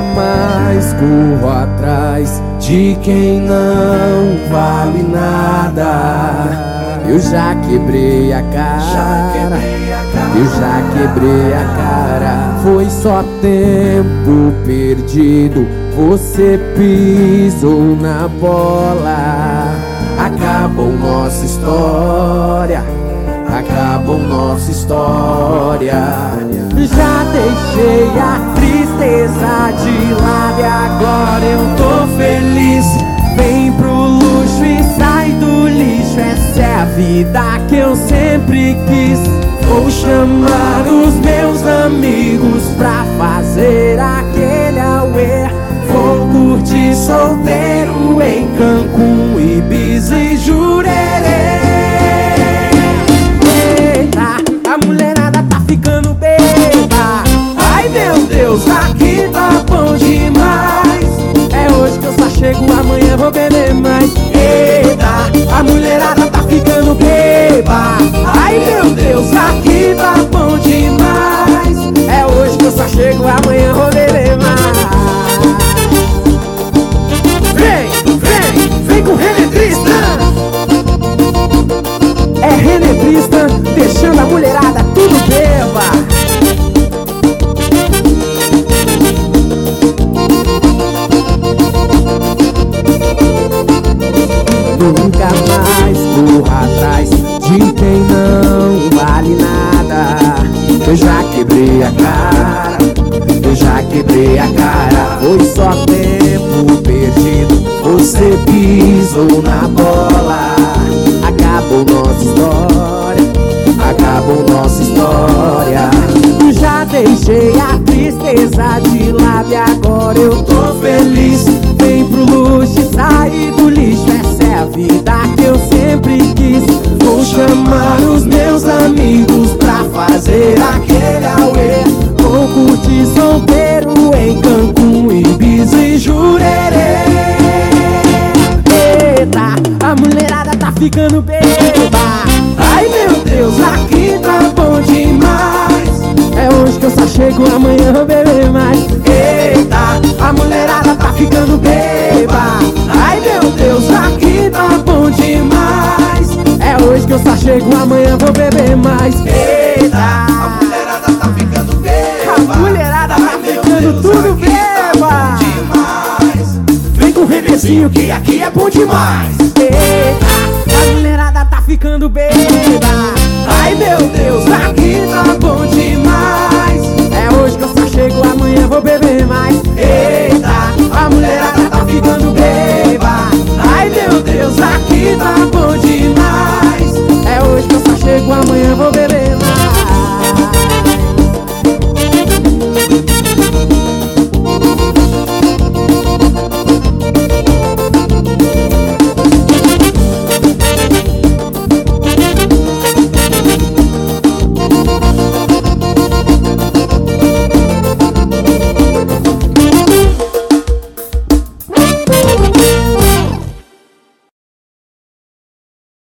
mais corro atrás de quem não vale nada. Eu já quebrei a cara, eu já quebrei a cara. Foi só tempo perdido, você pisou na bola. Acabou nossa história, acabou nossa história. Já deixei a tristeza de lado e agora eu tô feliz. Vem pro luxo e sai do lixo, essa é a vida que eu sempre quis. Vou chamar os meus amigos pra fazer aquele auê. Vou curtir solteiro em Cancún, Ibiza e Jurerê. Eita, a mulherada tá ficando beba. Ai meu Deus, aqui tá bom demais. É hoje que eu só chego, amanhã vou beber mais. Eita, a mulherada tá ficando beba. Ai meu Deus, aqui tá bom demais. É hoje que eu só chego, amanhã vou beber mais. Vem com René Tristan. É René Tristan deixando a mulherada tudo beba. Nunca mais corra atrás de quem não vale nada. Eu já quebrei a cara, eu já quebrei a cara. Foi só tempo perdido, você pisou na bola. Acabou nossa história, acabou nossa história. Já deixei a tristeza de lado e agora eu tô feliz. Vem pro luxo e sair do lixo, essa é a vida que eu sempre quis. Vou chamar os meus amigos pra fazer aquele auê. Vou curtir solteiro em Cancún, Ibiza e Jurerê. Eita, a mulherada tá ficando beba. Ai meu Deus, aqui tá bom demais. É hoje que eu só chego, amanhã vou beber mais. Eita, a mulherada tá ficando beba. Ai meu Deus, aqui tá bom demais. É hoje que eu só chego, amanhã vou beber mais. Eita, A mulherada tá ficando beba. a mulherada tá ficando tudo beba. Demais. Vem com o Renezinho que aqui é bom demais. Eita, a mulherada tá ficando beba. Ai meu Deus, aqui tá bom demais.